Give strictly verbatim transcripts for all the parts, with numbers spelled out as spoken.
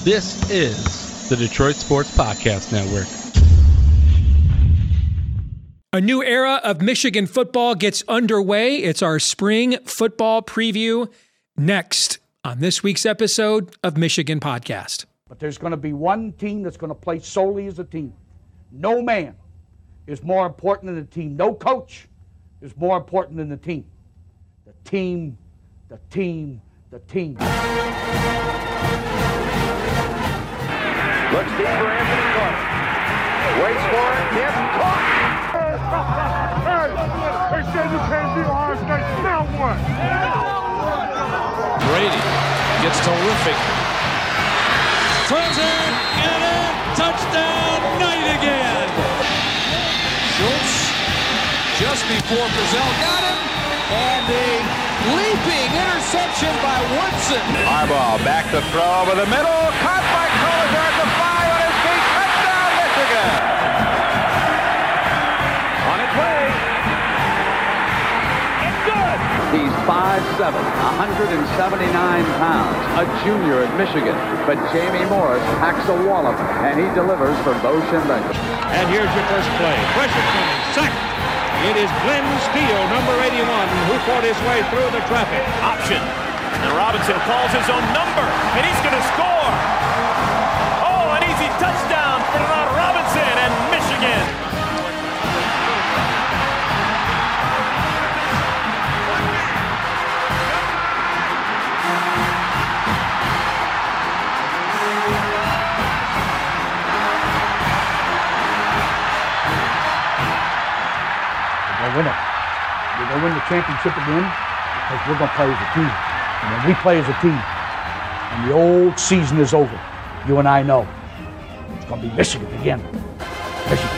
This is the Detroit Sports Podcast Network. A new era of Michigan football gets underway. It's our spring football preview next on this week's episode of Michigan Podcast. But there's going to be one team that's going to play solely as a team. No man is more important than the team. No coach is more important than the team. The team, the team, the team. Looks deep for Anthony Clark. Waits for it. Gets caught. Hey, they said you can't beat Ohio State. Now what? Brady gets terrific. Throws it. Get it. Touchdown. Knight again. Schultz just before Brazil got him. And a leaping interception by Woodson. Harbaugh back to throw over the middle. Caught by Collier at the five on his feet. Touchdown, Michigan. On its way. It's good. He's five seven, one hundred seventy-nine pounds, a junior at Michigan. But Jamie Morris packs a wallop, and he delivers for Bo Schembechler. And here's your first play. Pressure coming. Sack. It is Glenn Steele, number eighty-one, who fought his way through the traffic. Option. And Robinson calls his own number, and he's going to score. Oh, an easy touchdown for Robinson and Michigan. We're going to win it. We're going to win the championship again because we're going to play as a team. And when we play as a team and the old season is over, you and I know it's going to be Michigan again. Michigan.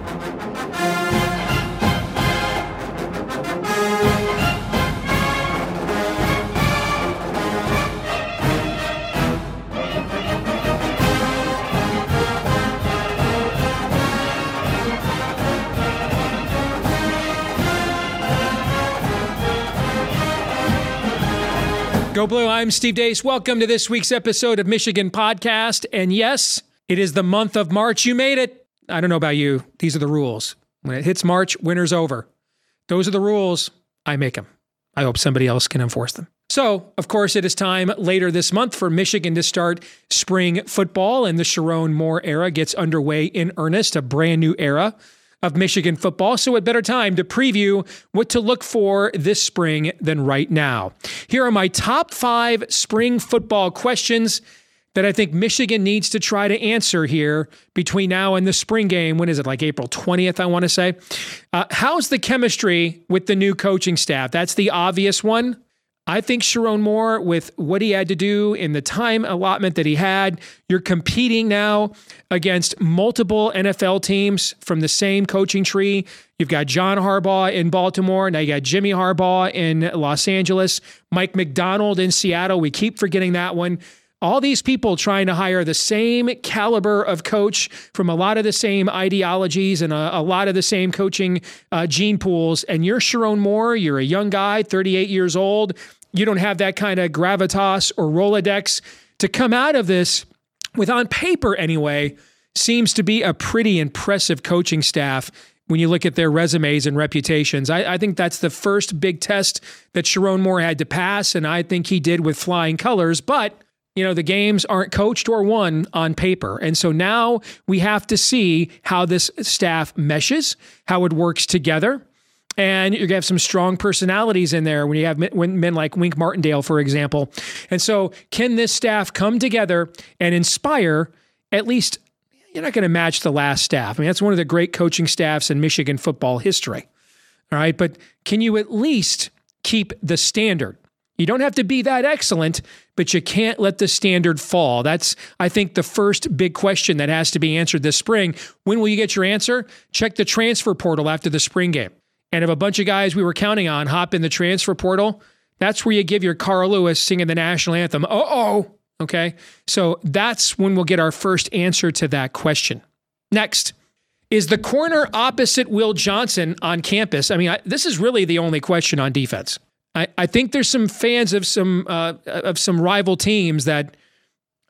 Go Blue, I'm Steve Deace. Welcome to this week's episode of Michigan Podcast. And yes, it is the month of March. You made it. I don't know about you. These are the rules. When it hits March, winter's over. Those are the rules. I make them. I hope somebody else can enforce them. So, of course, it is time later this month for Michigan to start spring football, and the Sherrone Moore era gets underway in earnest, a brand new era of Michigan football. So what better time to preview what to look for this spring than right now? Here are my top five spring football questions that I think Michigan needs to try to answer here between now and the spring game. When is it? Like April twentieth, I want to say. Uh, how's the chemistry with the new coaching staff? That's the obvious one. I think Sherrone Moore, with what he had to do in the time allotment that he had, you're competing now against multiple N F L teams from the same coaching tree. You've got John Harbaugh in Baltimore. Now you got Jimmy Harbaugh in Los Angeles, Mike McDonald in Seattle. We keep forgetting that one. All these people trying to hire the same caliber of coach from a lot of the same ideologies and a, a lot of the same coaching uh, gene pools. And you're Sherrone Moore. You're a young guy, thirty-eight years old. You don't have that kind of gravitas or Rolodex to come out of this with, on paper anyway, seems to be a pretty impressive coaching staff when you look at their resumes and reputations. I, I think that's the first big test that Sherrone Moore had to pass, and I think he did with flying colors. But you know, the games aren't coached or won on paper. And so now we have to see how this staff meshes, how it works together. And you're going to have some strong personalities in there when you have men like Wink Martindale, for example. And so can this staff come together and inspire at least, you're not going to match the last staff. I mean, that's one of the great coaching staffs in Michigan football history. All right. But can you at least keep the standard? You don't have to be that excellent, but you can't let the standard fall. That's, I think, the first big question that has to be answered this spring. When will you get your answer? Check the transfer portal after the spring game. And if a bunch of guys we were counting on hop in the transfer portal, that's where you give your Carl Lewis singing the national anthem. Uh-oh. Okay. So that's when we'll get our first answer to that question. Next, is the corner opposite Will Johnson on campus? I mean, I, this is really the only question on defense. I, I think there's some fans of some uh, of some rival teams that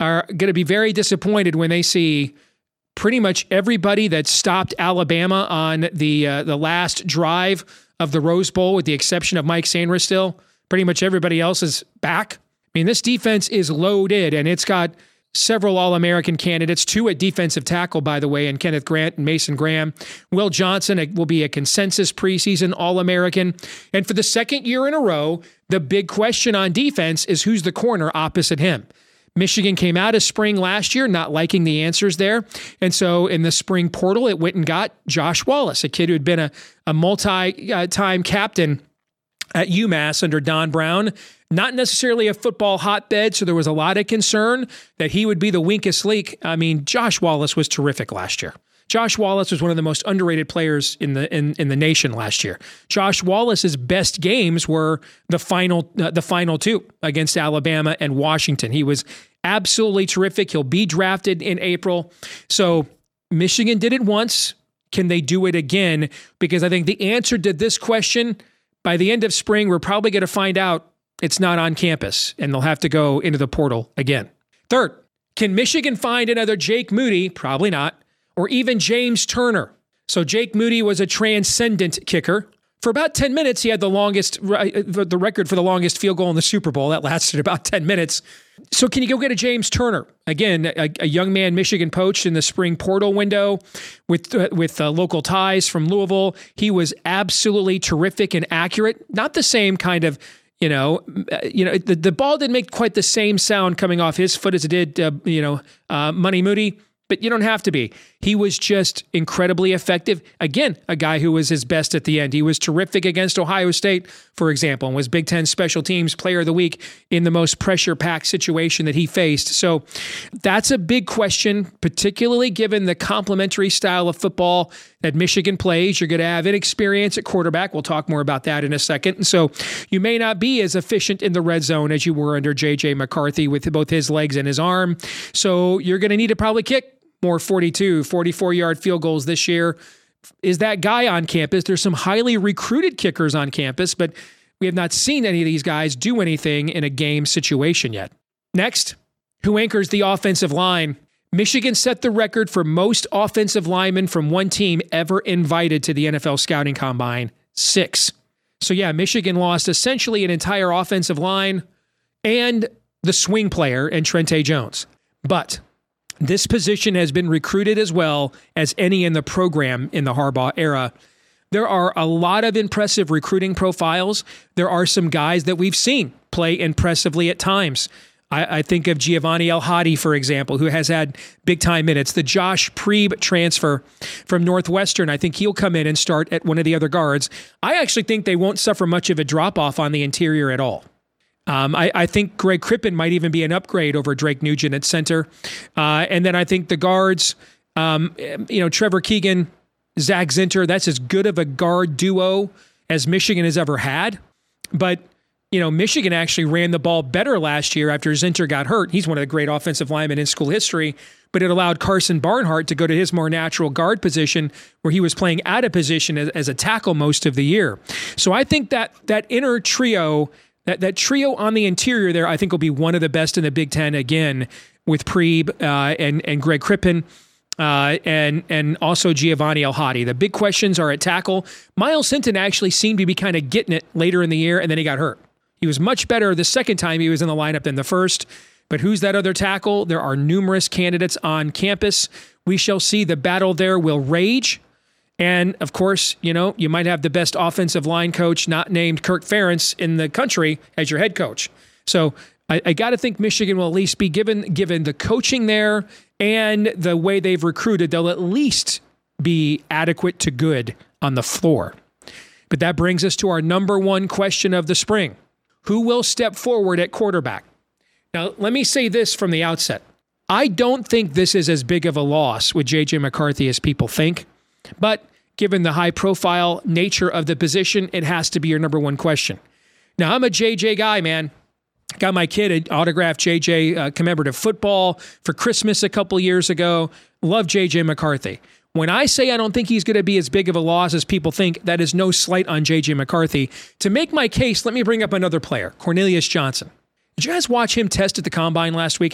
are going to be very disappointed when they see pretty much everybody that stopped Alabama on the uh, the last drive of the Rose Bowl, with the exception of Mike Sainristil. Pretty much everybody else is back. I mean, this defense is loaded, and it's got several All-American candidates, two at defensive tackle, by the way, and Kenneth Grant and Mason Graham. Will Johnson will be a consensus preseason All-American. And for the second year in a row, the big question on defense is who's the corner opposite him. Michigan came out of spring last year not liking the answers there. And so in the spring portal, it went and got Josh Wallace, a kid who had been a, a multi-time captain at UMass under Don Brown. Not necessarily a football hotbed, so there was a lot of concern that he would be the weakest link. I mean, Josh Wallace was terrific last year. Josh Wallace was one of the most underrated players in the in, in the nation last year. Josh Wallace's best games were the final uh, the final two against Alabama and Washington. He was absolutely terrific. He'll be drafted in April. So Michigan did it once. Can they do it again? Because I think the answer to this question, by the end of spring, we're probably going to find out it's not on campus, and they'll have to go into the portal again. Third, can Michigan find another Jake Moody? Probably not. Or even James Turner. So Jake Moody was a transcendent kicker. For about ten minutes, he had the longest, the record for the longest field goal in the Super Bowl. That lasted about ten minutes. So can you go get a James Turner? Again, a, a young man Michigan poached in the spring portal window with, uh, with uh, local ties from Louisville. He was absolutely terrific and accurate. Not the same kind of, you know, uh, you know, the, the ball didn't make quite the same sound coming off his foot as it did, uh, you know, uh, Money Moody. But you don't have to be. He was just incredibly effective. Again, a guy who was his best at the end. He was terrific against Ohio State, for example, and was Big Ten Special Teams Player of the Week in the most pressure-packed situation that he faced. So that's a big question, particularly given the complementary style of football that Michigan plays. You're going to have inexperience at quarterback. We'll talk more about that in a second. And so you may not be as efficient in the red zone as you were under J J McCarthy with both his legs and his arm. So you're going to need to probably kick more forty-two, forty-four-yard field goals this year. Is that guy on campus? There's some highly recruited kickers on campus, but we have not seen any of these guys do anything in a game situation yet. Next, who anchors the offensive line? Michigan set the record for most offensive linemen from one team ever invited to the N F L Scouting Combine, six. So yeah, Michigan lost essentially an entire offensive line and the swing player in Trente Jones. But this position has been recruited as well as any in the program in the Harbaugh era. There are a lot of impressive recruiting profiles. There are some guys that we've seen play impressively at times. I, I think of Giovanni El-Hadi, for example, who has had big-time minutes. The Josh Preeb transfer from Northwestern, I think he'll come in and start at one of the other guards. I actually think they won't suffer much of a drop-off on the interior at all. Um, I, I think Greg Crippen might even be an upgrade over Drake Nugent at center. Uh, and then I think the guards, um, you know, Trevor Keegan, Zach Zinter, that's as good of a guard duo as Michigan has ever had. But, you know, Michigan actually ran the ball better last year after Zinter got hurt. He's one of the great offensive linemen in school history, but it allowed Carson Barnhart to go to his more natural guard position where he was playing out of position as, as a tackle most of the year. So I think that that inner trio That that trio on the interior there, I think, will be one of the best in the Big Ten again, with Preeb uh, and and Greg Crippen uh, and and also Giovanni El-Hadi. The big questions are at tackle. Miles Hinton actually seemed to be kind of getting it later in the year, and then he got hurt. He was much better the second time he was in the lineup than the first. But who's that other tackle? There are numerous candidates on campus. We shall see. The battle there will rage. And, of course, you know, you might have the best offensive line coach not named Kirk Ferentz in the country as your head coach. So I, I got to think Michigan will at least be given, given the coaching there and the way they've recruited, they'll at least be adequate to good on the floor. But that brings us to our number one question of the spring. Who will step forward at quarterback? Now, let me say this from the outset. I don't think this is as big of a loss with J J McCarthy as people think. But given the high-profile nature of the position, it has to be your number one question. Now, I'm a J J guy, man. Got my kid an autographed J J uh, commemorative football for Christmas a couple years ago. Love J J McCarthy. When I say I don't think he's going to be as big of a loss as people think, that is no slight on J J McCarthy. To make my case, let me bring up another player, Cornelius Johnson. Did you guys watch him test at the Combine last weekend?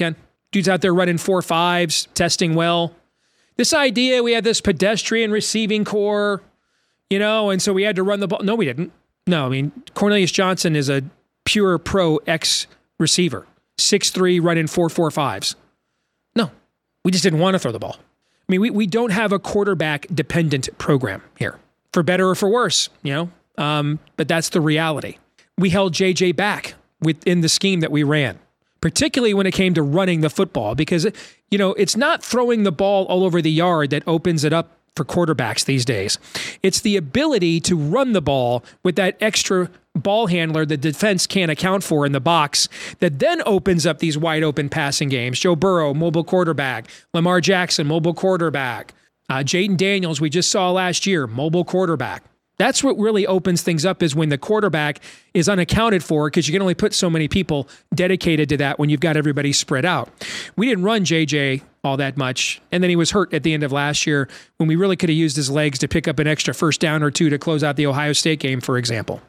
Dudes out there running four fives, testing well. This idea we had this pedestrian receiving core, you know, and so we had to run the ball. No, we didn't. No, I mean, Cornelius Johnson is a pure pro X receiver, six three, running four four fives. No, we just didn't want to throw the ball. I mean, we, we don't have a quarterback-dependent program here, for better or for worse, you know, um, but that's the reality. We held J J back within the scheme that we ran, particularly when it came to running the football, because, you know, it's not throwing the ball all over the yard that opens it up for quarterbacks these days. It's the ability to run the ball with that extra ball handler the defense can't account for in the box that then opens up these wide open passing games. Joe Burrow, mobile quarterback. Lamar Jackson, mobile quarterback. Uh, Jaden Daniels, we just saw last year, mobile quarterback. That's what really opens things up, is when the quarterback is unaccounted for, because you can only put so many people dedicated to that when you've got everybody spread out. We didn't run J J all that much, and then he was hurt at the end of last year when we really could have used his legs to pick up an extra first down or two to close out the Ohio State game, for example.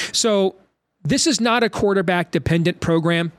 So this is not a quarterback-dependent program,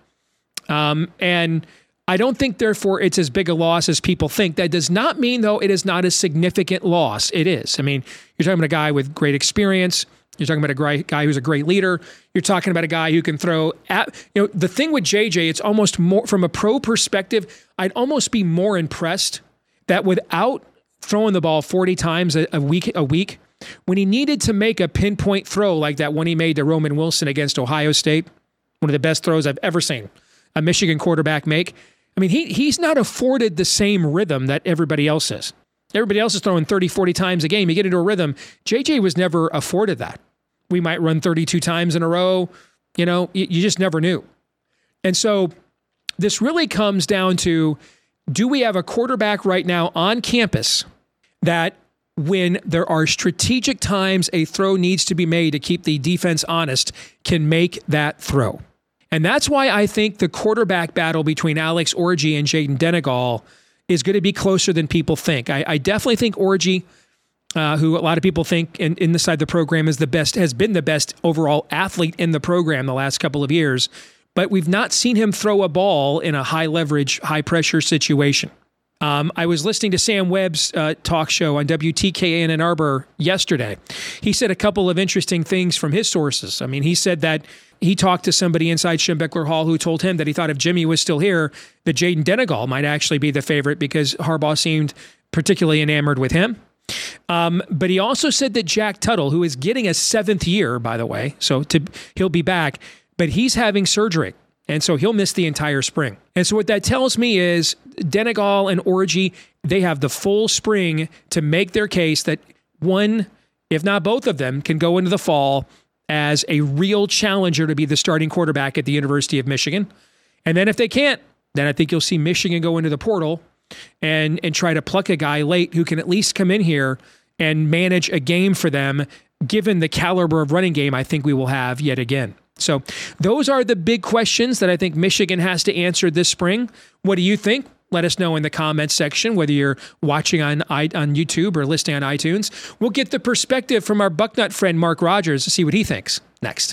um, and I don't think, therefore, it's as big a loss as people think. That does not mean, though, it is not a significant loss. It is. I mean, you're talking about a guy with great experience. You're talking about a great guy who's a great leader. You're talking about a guy who can throw at, you know, the thing with J J, it's almost more, from a pro perspective, I'd almost be more impressed that without throwing the ball forty times a, a week, a week, when he needed to make a pinpoint throw like that one he made to Roman Wilson against Ohio State, one of the best throws I've ever seen a Michigan quarterback make. I mean, he he's not afforded the same rhythm that everybody else is. Everybody else is throwing thirty, forty times a game. You get into a rhythm. J J was never afforded that. We might run thirty-two times in a row. You know, you, you just never knew. And so this really comes down to, do we have a quarterback right now on campus that when there are strategic times a throw needs to be made to keep the defense honest, can make that throw? And that's why I think the quarterback battle between Alex Orji and Jayden Denegal is going to be closer than people think. I, I definitely think Orji, uh, who a lot of people think in, in the side of the program is the best, has been the best overall athlete in the program the last couple of years, but we've not seen him throw a ball in a high leverage, high pressure situation. Um, I was listening to Sam Webb's uh, talk show on W T K in Ann Arbor yesterday. He said a couple of interesting things from his sources. I mean, he said that he talked to somebody inside Schembechler Hall who told him that he thought if Jimmy was still here, that Jayden Denegal might actually be the favorite because Harbaugh seemed particularly enamored with him. Um, but he also said that Jack Tuttle, who is getting a seventh year, by the way, so to, he'll be back, but he's having surgery. And so he'll miss the entire spring. And so what that tells me is Denegal and Orji, they have the full spring to make their case that one, if not both of them, can go into the fall as a real challenger to be the starting quarterback at the University of Michigan. And then if they can't, then I think you'll see Michigan go into the portal and, and try to pluck a guy late who can at least come in here and manage a game for them, given the caliber of running game I think we will have yet again. So those are the big questions that I think Michigan has to answer this spring. What do you think? Let us know in the comments section, whether you're watching on on YouTube or listening on iTunes. We'll get the perspective from our Bucknut friend, Mark Rogers, to see what he thinks next.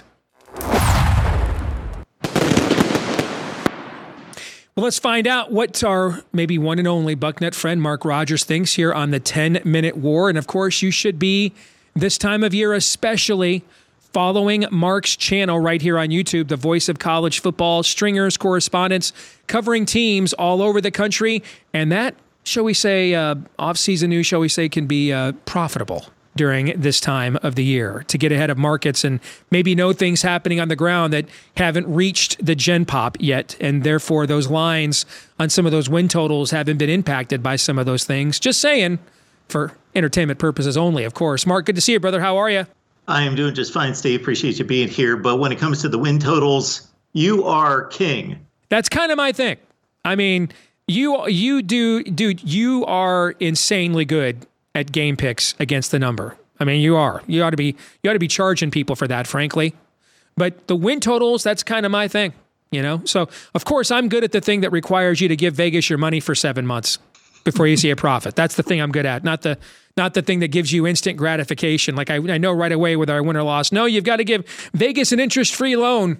Well, let's find out what our maybe one and only Bucknut friend, Mark Rogers, thinks here on the ten-minute war. And, of course, you should be, this time of year especially, following Mark's channel right here on YouTube, the voice of college football, stringers, correspondents, covering teams all over the country. And that, shall we say, uh, off-season news, shall we say, can be uh, profitable during this time of the year to get ahead of markets and maybe know things happening on the ground that haven't reached the Gen Pop yet. And therefore, those lines on some of those win totals haven't been impacted by some of those things. Just saying, for entertainment purposes only, of course. Mark, good to see you, brother. How are you? I am doing just fine, Steve. Appreciate you being here. But when it comes to the win totals, you are king. That's kind of my thing. I mean, you you do, dude, you are insanely good at game picks against the number. I mean, you are. You ought to be you ought to be charging people for that, frankly. But the win totals, that's kind of my thing, you know? So, of course, I'm good at the thing that requires you to give Vegas your money for seven months before you see a profit. That's the thing I'm good at, not the Not the thing that gives you instant gratification. Like I, I know right away with our win or loss. No, you've got to give Vegas an interest-free loan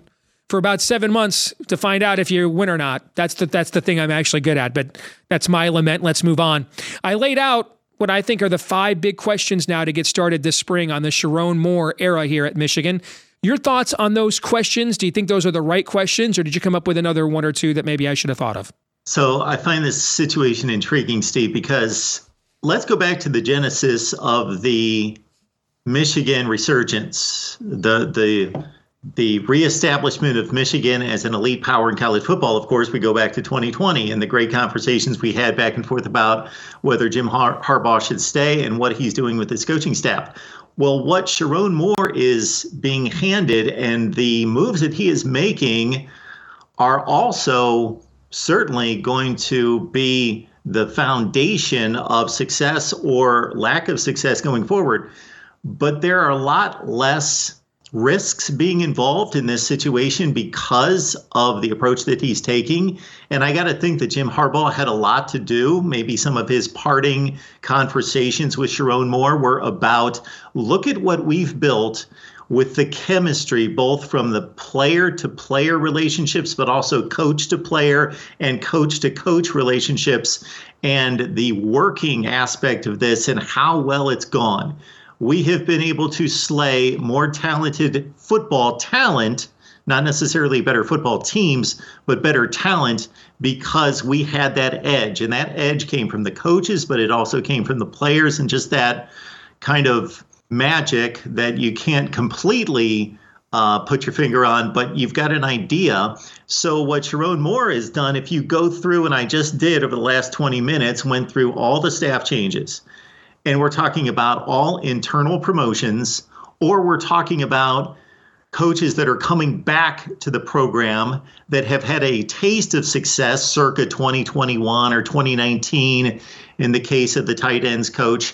for about seven months to find out if you win or not. That's the, that's the thing I'm actually good at, but that's my lament. Let's move on. I laid out what I think are the five big questions now to get started this spring on the Sherrone Moore era here at Michigan. Your thoughts on those questions? Do you think those are the right questions, or did you come up with another one or two that maybe I should have thought of? So I find this situation intriguing, Steve, because let's go back to the genesis of the Michigan resurgence, the the the reestablishment of Michigan as an elite power in college football. Of course, we go back to twenty twenty and the great conversations we had back and forth about whether Jim Har- Harbaugh should stay and what he's doing with his coaching staff. Well, what Sherrone Moore is being handed and the moves that he is making are also certainly going to be the foundation of success or lack of success going forward. But there are a lot less risks being involved in this situation because of the approach that he's taking. And I got to think that Jim Harbaugh had a lot to do. Maybe some of his parting conversations with Sherrone Moore were about, look at what we've built with the chemistry, both from the player to player relationships, but also coach to player and coach to coach relationships, and the working aspect of this and how well it's gone. We have been able to slay more talented football talent, not necessarily better football teams, but better talent, because we had that edge. And that edge came from the coaches, but it also came from the players, and just that kind of magic that you can't completely uh, put your finger on, but you've got an idea. So what Sherrone Moore has done, if you go through, and I just did over the last twenty minutes, went through all the staff changes, and we're talking about all internal promotions, or we're talking about coaches that are coming back to the program that have had a taste of success circa twenty twenty-one or twenty nineteen in the case of the tight ends coach.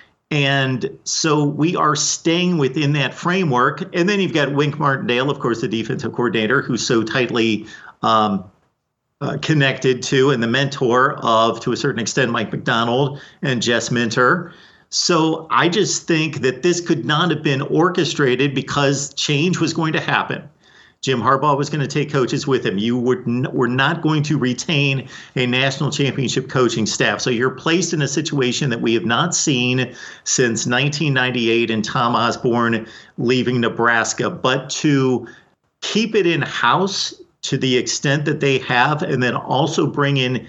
And so we are staying within that framework. And then you've got Wink Martindale, of course, the defensive coordinator, who's so tightly um, uh, connected to and the mentor of, to a certain extent, Mike Macdonald and Jess Minter. So I just think that this could not have been orchestrated because change was going to happen. Jim Harbaugh was going to take coaches with him. You were, n- were not going to retain a national championship coaching staff. So you're placed in a situation that we have not seen since nineteen ninety-eight and Tom Osborne leaving Nebraska. But to keep it in-house to the extent that they have, and then also bring in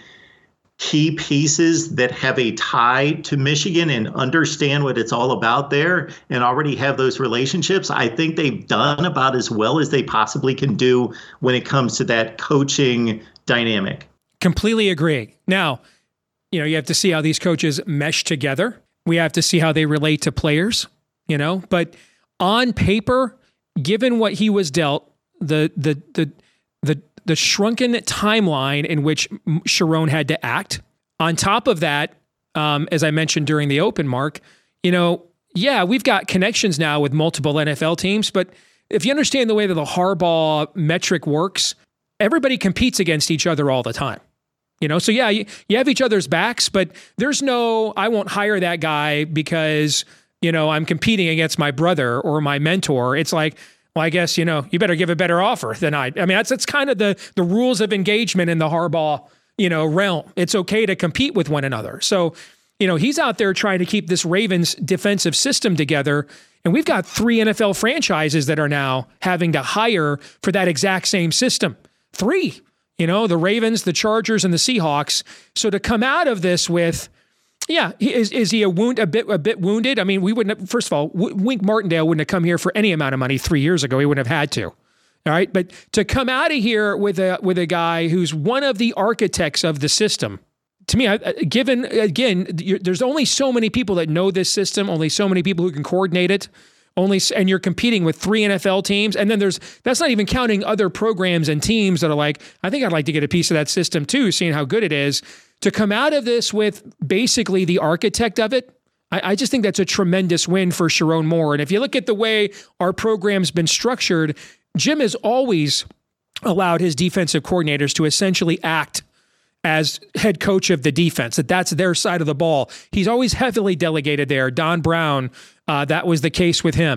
key pieces that have a tie to Michigan and understand what it's all about there and already have those relationships, I think they've done about as well as they possibly can do when it comes to that coaching dynamic. Completely agree. Now, you know, you have to see how these coaches mesh together. We have to see how they relate to players, you know, but on paper, given what he was dealt, the, the, the, the, the shrunken timeline in which Sherrone had to act. On top of that, um, as I mentioned during the open, Mark, you know, yeah, we've got connections now with multiple N F L teams, but if you understand the way that the Harbaugh metric works, everybody competes against each other all the time. You know, so yeah, you, you have each other's backs, but there's no, I won't hire that guy because, you know, I'm competing against my brother or my mentor. It's like, well, I guess, you know, you better give a better offer than I. I mean, that's that's kind of the the rules of engagement in the Harbaugh, you know, realm. It's okay to compete with one another. So, you know, he's out there trying to keep this Ravens defensive system together. And we've got three N F L franchises that are now having to hire for that exact same system. Three, you know, the Ravens, the Chargers, and the Seahawks. So to come out of this with, yeah, is is he a wound a bit a bit wounded? I mean, we wouldn't have, first of all, Wink Martindale wouldn't have come here for any amount of money three years ago. He wouldn't have had to. All right, but to come out of here with a with a guy who's one of the architects of the system, to me, given again, there's only so many people that know this system, only so many people who can coordinate it. Only and you're competing with three N F L teams, and then there's that's not even counting other programs and teams that are like, I think I'd like to get a piece of that system too, seeing how good it is. To come out of this with basically the architect of it, I, I just think that's a tremendous win for Sherrone Moore. And if you look at the way our program's been structured, Jim has always allowed his defensive coordinators to essentially act as head coach of the defense, that that's their side of the ball. He's always heavily delegated there. Don Brown, uh, that was the case with him.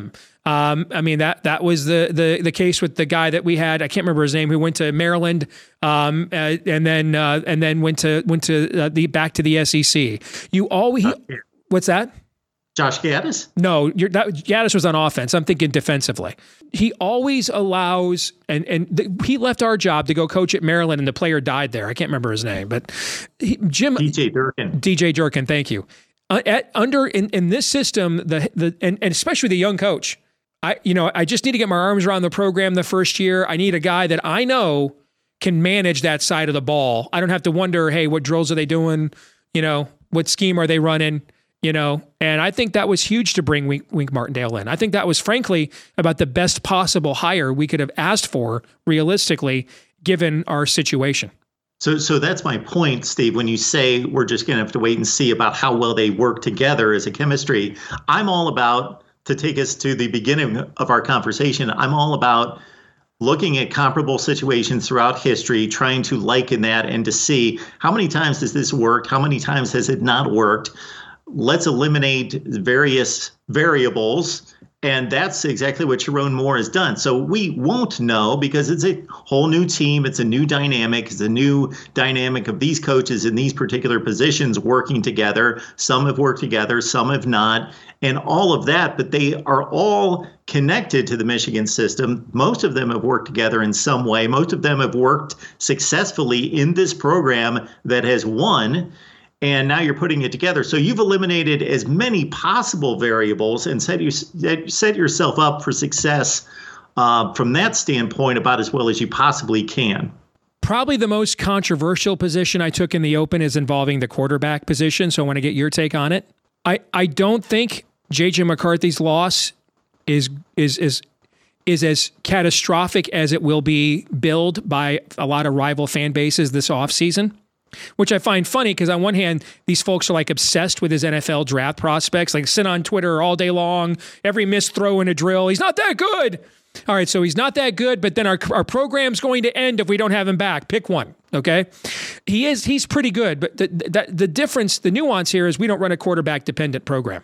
Um, I mean, that that was the the the case with the guy that we had. I can't remember his name. Who went to Maryland, um, uh, and then uh, and then went to went to uh, the back to the S E C. You always he, what's that? Josh Gaddis? No, you're, that, Gaddis was on offense. I'm thinking defensively. He always allows, and and the, he left our job to go coach at Maryland, and the player died there. I can't remember his name, but he, Jim D J Durkin. D J Durkin, thank you. Uh, at, under in, in this system, the the and, and especially the young coach. I, you know, I just need to get my arms around the program the first year. I need a guy that I know can manage that side of the ball. I don't have to wonder, hey, what drills are they doing? You know, what scheme are they running? You know, and I think that was huge to bring Wink, Wink Martindale in. I think that was, frankly, about the best possible hire we could have asked for, realistically, given our situation. So, so that's my point, Steve. When you say we're just going to have to wait and see about how well they work together as a chemistry, I'm all about, to take us to the beginning of our conversation, I'm all about looking at comparable situations throughout history, trying to liken that and to see how many times has this worked, how many times has it not worked. Let's eliminate various variables. And that's exactly what Sherrone Moore has done. So we won't know because it's a whole new team. It's a new dynamic. It's a new dynamic of these coaches in these particular positions working together. Some have worked together, some have not, and all of that. But they are all connected to the Michigan system. Most of them have worked together in some way. Most of them have worked successfully in this program that has won. And now you're putting it together. So you've eliminated as many possible variables and set, you, set yourself up for success uh, from that standpoint about as well as you possibly can. Probably the most controversial position I took in the Open is involving the quarterback position. So I want to get your take on it. I, I don't think J J McCarthy's loss is is is is as catastrophic as it will be billed by a lot of rival fan bases this offseason. Which I find funny because on one hand, these folks are like obsessed with his N F L draft prospects, like sit on Twitter all day long, every missed throw in a drill. He's not that good. All right, so he's not that good, but then our our program's going to end if we don't have him back. Pick one, okay? He is he's pretty good, but the the, the difference, the nuance here is we don't run a quarterback-dependent program.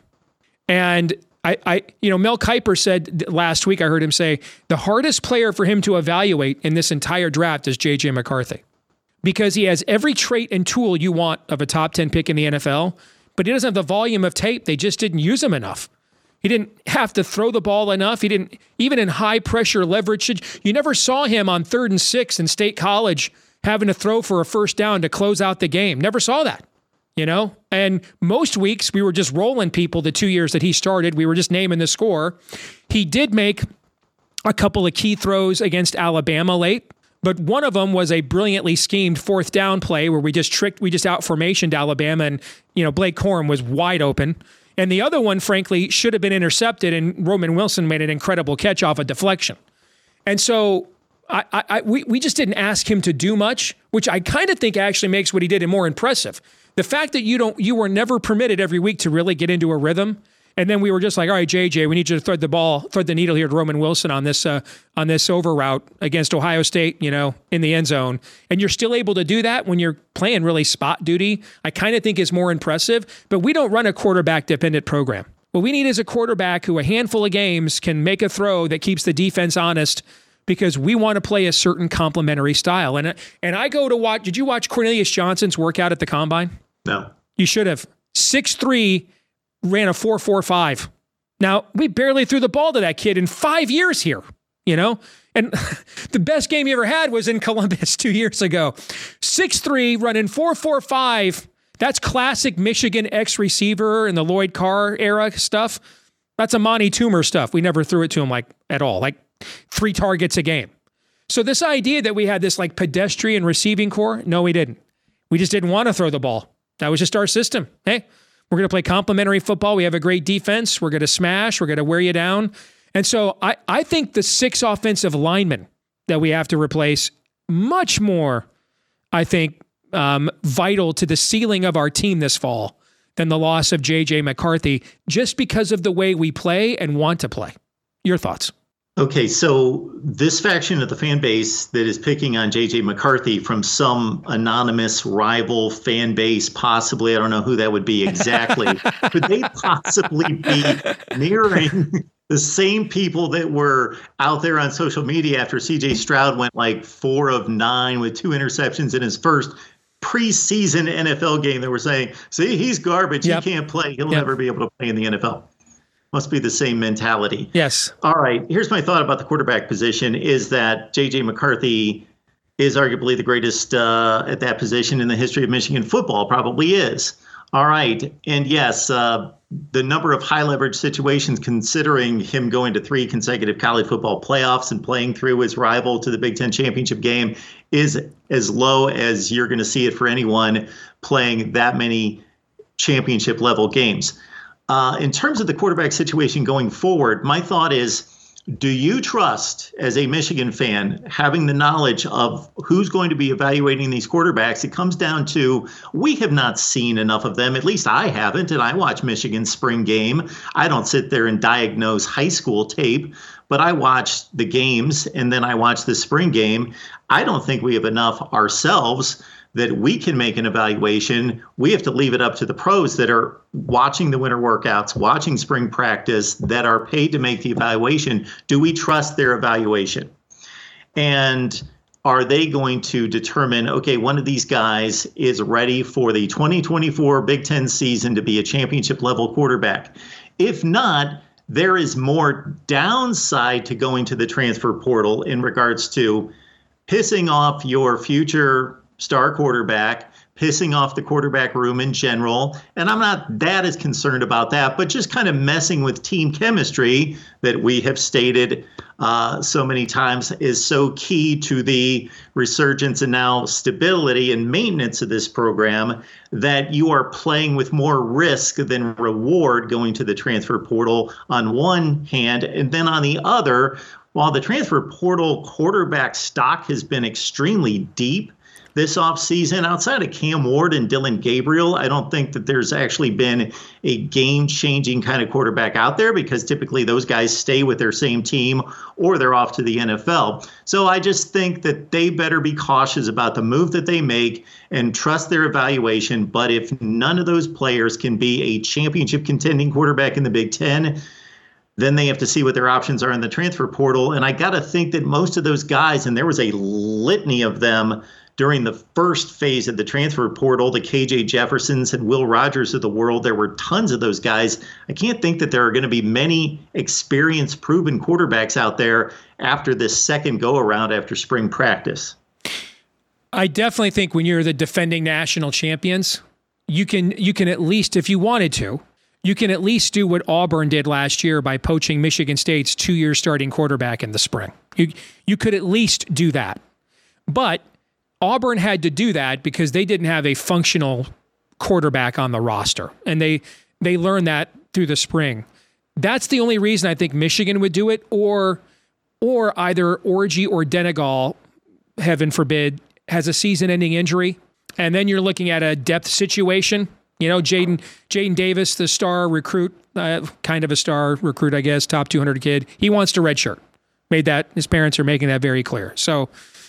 And I, I, you know, Mel Kiper said last week, I heard him say, the hardest player for him to evaluate in this entire draft is J J McCarthy. Because he has every trait and tool you want of a top ten pick in the N F L, but he doesn't have the volume of tape. They just didn't use him enough. He didn't have to throw the ball enough. He didn't, even in high pressure leverage, you never saw him on third and six in State College having to throw for a first down to close out the game. Never saw that, you know? And most weeks we were just rolling people the two years that he started. We were just naming the score. He did make a couple of key throws against Alabama late. But one of them was a brilliantly schemed fourth down play where we just tricked, we just out-formationed Alabama and, you know, Blake Corum was wide open. And the other one, frankly, should have been intercepted and Roman Wilson made an incredible catch off a deflection. And so I, I, we, we just didn't ask him to do much, which I kind of think actually makes what he did more impressive. The fact that you don't, you were never permitted every week to really get into a rhythm. And then we were just like, all right, J J, we need you to thread the ball, thread the needle here to Roman Wilson on this uh, on this over route against Ohio State, you know, in the end zone. And you're still able to do that when you're playing really spot duty. I kind of think is more impressive. But we don't run a quarterback-dependent program. What we need is a quarterback who a handful of games can make a throw that keeps the defense honest because we want to play a certain complementary style. And and I go to watch, did you watch Cornelius Johnson's workout at the Combine? No. You should have. six three ran a four four five. Now, we barely threw the ball to that kid in five years here, you know? And the best game he ever had was in Columbus two years ago. six three running four four five. That's classic Michigan ex-receiver in the Lloyd Carr era stuff. That's Amani Toomer stuff. We never threw it to him like at all, like three targets a game. So this idea that we had this like pedestrian receiving core, no, we didn't. We just didn't want to throw the ball. That was just our system. Hey, we're going to play complementary football. We have a great defense. We're going to smash. We're going to wear you down. And so I, I think the six offensive linemen that we have to replace much more, I think, um, vital to the ceiling of our team this fall than the loss of J J McCarthy, just because of the way we play and want to play. Your thoughts? Okay, so this faction of the fan base that is picking on J J McCarthy from some anonymous rival fan base, possibly, I don't know who that would be exactly, could they possibly be mirroring the same people that were out there on social media after C J Stroud went like four of nine with two interceptions in his first preseason N F L game that were saying, see, he's garbage. Yep. He can't play. He'll yep. never be able to play in the N F L. Must be the same mentality. Yes. All right. Here's my thought about the quarterback position is that J J McCarthy is arguably the greatest uh, at that position in the history of Michigan football, probably is. All right. And yes, uh, the number of high leverage situations, considering him going to three consecutive college football playoffs and playing through his rival to the Big Ten championship game, is as low as you're going to see it for anyone playing that many championship level games. Uh, in terms of the quarterback situation going forward, my thought is, do you trust, as a Michigan fan, having the knowledge of who's going to be evaluating these quarterbacks? It comes down to, we have not seen enough of them. At least I haven't, and I watch Michigan's spring game. I don't sit there and diagnose high school tape, but I watch the games, and then I watch the spring game. I don't think we have enough ourselves that we can make an evaluation. We have to leave it up to the pros that are watching the winter workouts, watching spring practice, that are paid to make the evaluation. Do we trust their evaluation? And are they going to determine, okay, one of these guys is ready for the twenty twenty-four Big Ten season to be a championship level quarterback? If not, there is more downside to going to the transfer portal in regards to pissing off your future star quarterback, pissing off the quarterback room in general. And I'm not that as concerned about that, but just kind of messing with team chemistry that we have stated uh, so many times is so key to the resurgence and now stability and maintenance of this program, that you are playing with more risk than reward going to the transfer portal on one hand. And then on the other, while the transfer portal quarterback stock has been extremely deep this offseason, outside of Cam Ward and Dylan Gabriel, I don't think that there's actually been a game-changing kind of quarterback out there, because typically those guys stay with their same team or they're off to the N F L. So I just think that they better be cautious about the move that they make and trust their evaluation. But if none of those players can be a championship contending quarterback in the Big Ten, then they have to see what their options are in the transfer portal. And I got to think that most of those guys, and there was a litany of them during the first phase of the transfer portal, the K J Jeffersons and Will Rogers of the world, there were tons of those guys. I can't think that there are going to be many experienced, proven quarterbacks out there after this second go-around after spring practice. I definitely think when you're the defending national champions, you can you can at least, if you wanted to, you can at least do what Auburn did last year by poaching Michigan State's two-year starting quarterback in the spring. You you could at least do that. But Auburn had to do that because they didn't have a functional quarterback on the roster, and they they learned that through the spring. That's the only reason I think Michigan would do it, or or either Orji or Denegal, heaven forbid, has a season-ending injury, and then you're looking at a depth situation. You know, Jaden Jaden Davis, the star recruit, uh, kind of a star recruit, I guess, top two hundred kid. He wants to redshirt. Made that, his parents are making that very clear. So.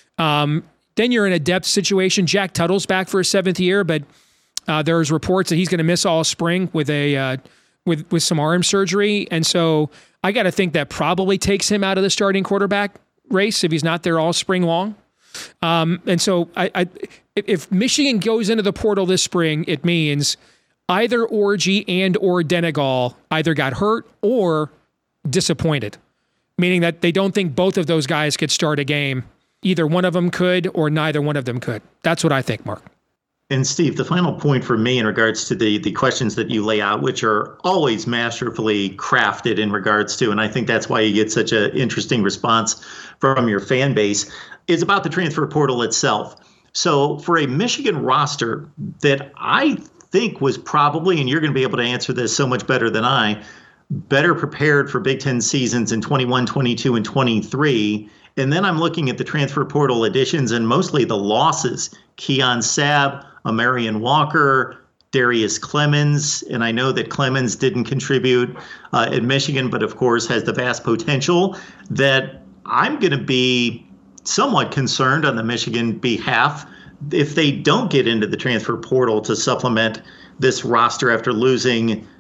Um, Then you're in a depth situation. Jack Tuttle's back for a seventh year, but uh, there's reports that he's going to miss all spring with a uh, with with some arm surgery, and so I got to think that probably takes him out of the starting quarterback race if he's not there all spring long. Um, and so I, I, if Michigan goes into the portal this spring, it means either Orji and or Denegal either got hurt or disappointed, meaning that they don't think both of those guys could start a game. Either one of them could or neither one of them could. That's what I think, Mark. And Steve, the final point for me in regards to the, the questions that you lay out, which are always masterfully crafted in regards to, and I think that's why you get such an interesting response from your fan base, is about the transfer portal itself. So for a Michigan roster that I think was probably, and you're going to be able to answer this so much better than I, better prepared for Big Ten seasons in twenty-one, twenty-two, and twenty-three. And then I'm looking at the transfer portal additions and mostly the losses. Keon Sabb, Amarian Walker, Darius Clemens. And I know that Clemens didn't contribute uh, at Michigan, but of course has the vast potential, that I'm going to be somewhat concerned on the Michigan behalf if they don't get into the transfer portal to supplement this roster after losing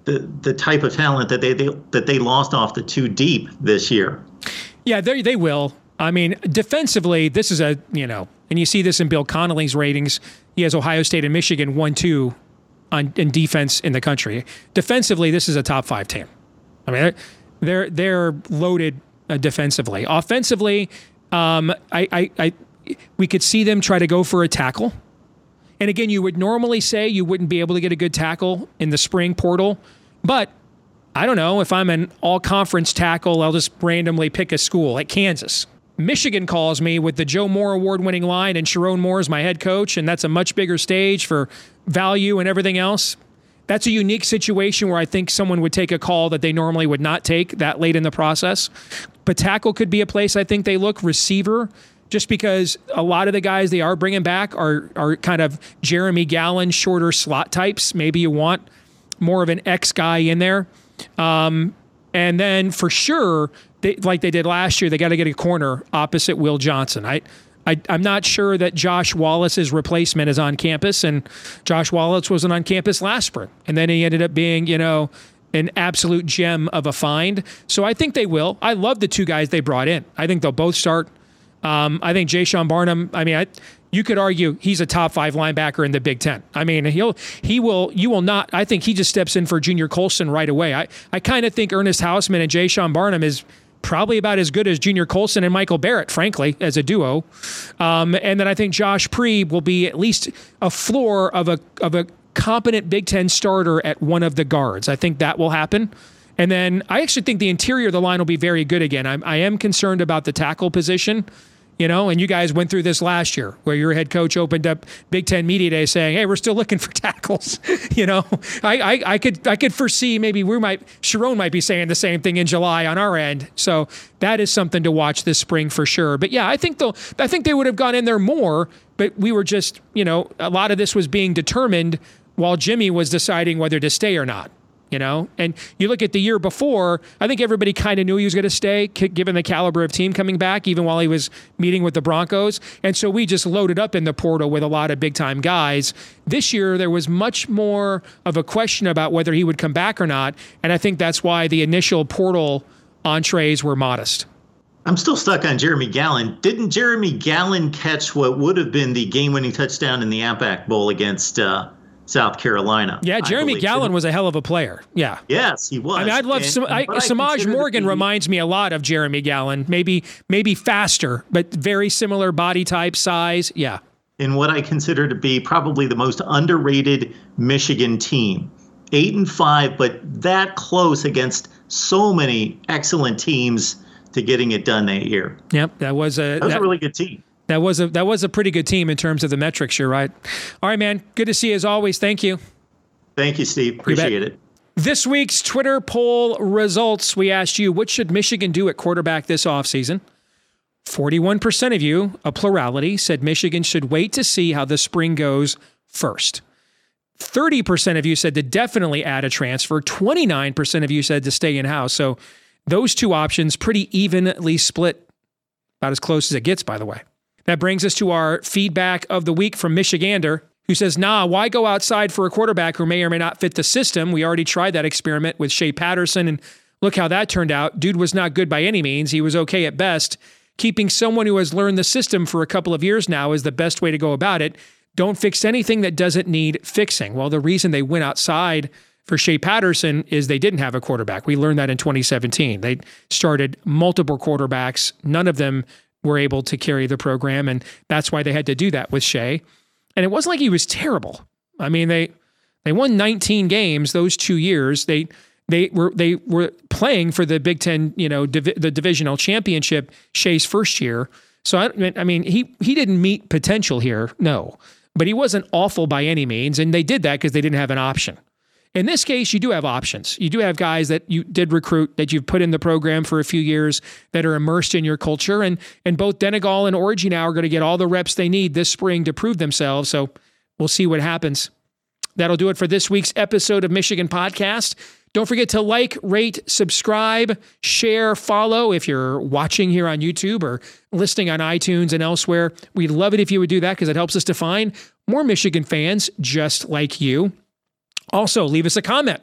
the the type of talent that they, they that they lost off the two deep this year. Yeah, they they will. I mean, defensively, this is a, you know, and you see this in Bill Connolly's ratings. He has Ohio State and Michigan one two on in defense in the country. Defensively, this is a top five team. I mean, they're they're loaded uh, defensively. Offensively, um, I, I I we could see them try to go for a tackle. And again, you would normally say you wouldn't be able to get a good tackle in the spring portal, but I don't know. If I'm an all-conference tackle, I'll just randomly pick a school like Kansas. Michigan calls me with the Joe Moore award-winning line, and Sharon Moore is my head coach, and that's a much bigger stage for value and everything else. That's a unique situation where I think someone would take a call that they normally would not take that late in the process. But tackle could be a place I think they look. Receiver, just because a lot of the guys they are bringing back are are kind of Jeremy Gallon, shorter slot types. Maybe you want more of an X guy in there. Um, and then for sure, they, like they did last year, they got to get a corner opposite Will Johnson. I, I, I'm not sure that Josh Wallace's replacement is on campus, and Josh Wallace wasn't on campus last spring. And then he ended up being, you know, an absolute gem of a find. So I think they will. I love the two guys they brought in. I think they'll both start. Um, I think Jayshon Barnum, I mean, I, you could argue he's a top five linebacker in the Big Ten. I mean, he'll, he will, you will not, I think he just steps in for Junior Colson right away. I, I kind of think Ernest Hausman and Jayshon Barnum is probably about as good as Junior Colson and Michael Barrett, frankly, as a duo. Um, and then I think Josh Preeb will be at least a floor of a, of a competent Big Ten starter at one of the guards. I think that will happen. And then I actually think the interior of the line will be very good again. I'm, I am concerned about the tackle position. You know, and you guys went through this last year where your head coach opened up Big Ten Media Day saying, hey, we're still looking for tackles. you know, I, I, I could I could foresee maybe we might, Sharon might be saying the same thing in July on our end. So that is something to watch this spring for sure. But yeah, I think they'll, I think they would have gone in there more, but we were just, you know, a lot of this was being determined while Jimmy was deciding whether to stay or not. You know, and you look at the year before, I think everybody kind of knew he was going to stay, given the caliber of team coming back, even while he was meeting with the Broncos. And so we just loaded up in the portal with a lot of big-time guys. This year, there was much more of a question about whether he would come back or not. And I think that's why the initial portal entrees were modest. I'm still stuck on Jeremy Gallon. Didn't Jeremy Gallon catch what would have been the game-winning touchdown in the Outback Bowl against uh South Carolina? Yeah, Jeremy Gallon was a hell of a player. Yeah. Yes, he was. I mean, I'd love and, some. I, I Samaj Morgan be, reminds me a lot of Jeremy Gallon. Maybe, maybe faster, but very similar body type, size. Yeah. In what I consider to be probably the most underrated Michigan team, eight and five, but that close against so many excellent teams to getting it done that year. Yep, that was a that was that, a really good team. That was a that was a pretty good team in terms of the metrics. You're right. All right, man. Good to see you as always. Thank you. Thank you, Steve. Appreciate it. This week's Twitter poll results. We asked you, what should Michigan do at quarterback this offseason? forty-one percent of you, a plurality, said Michigan should wait to see how the spring goes first. thirty percent of you said to definitely add a transfer. twenty-nine percent of you said to stay in-house. So those two options pretty evenly split, about as close as it gets, by the way. That brings us to our feedback of the week from Michigander, who says, nah, why go outside for a quarterback who may or may not fit the system? We already tried that experiment with Shea Patterson, and look how that turned out. Dude was not good by any means. He was okay at best. Keeping someone who has learned the system for a couple of years now is the best way to go about it. Don't fix anything that doesn't need fixing. Well, the reason they went outside for Shea Patterson is they didn't have a quarterback. We learned that in twenty seventeen. They started multiple quarterbacks. None of them were able to carry the program, and that's why they had to do that with Shea. And it wasn't like he was terrible. I mean, they they won nineteen games those two years. They they were they were playing for the Big Ten, you know, div- the divisional championship Shea's first year. So I, I mean, he he didn't meet potential here, no, but he wasn't awful by any means, and they did that because they didn't have an option. In this case, you do have options. You do have guys that you did recruit, that you've put in the program for a few years, that are immersed in your culture. And, and both Denegal and Orji now are going to get all the reps they need this spring to prove themselves. So we'll see what happens. That'll do it for this week's episode of Michigan Podcast. Don't forget to like, rate, subscribe, share, follow if you're watching here on YouTube or listening on iTunes and elsewhere. We'd love it if you would do that because it helps us to find more Michigan fans just like you. Also, leave us a comment.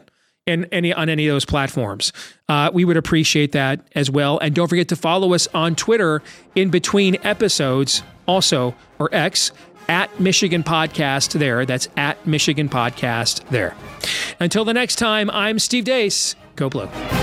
in any on any of those platforms. Uh, we would appreciate that as well. And don't forget to follow us on Twitter in between episodes, also, or X, at Michigan Podcast there. That's at Michigan Podcast there. Until the next time, I'm Steve Deace. Go Blue.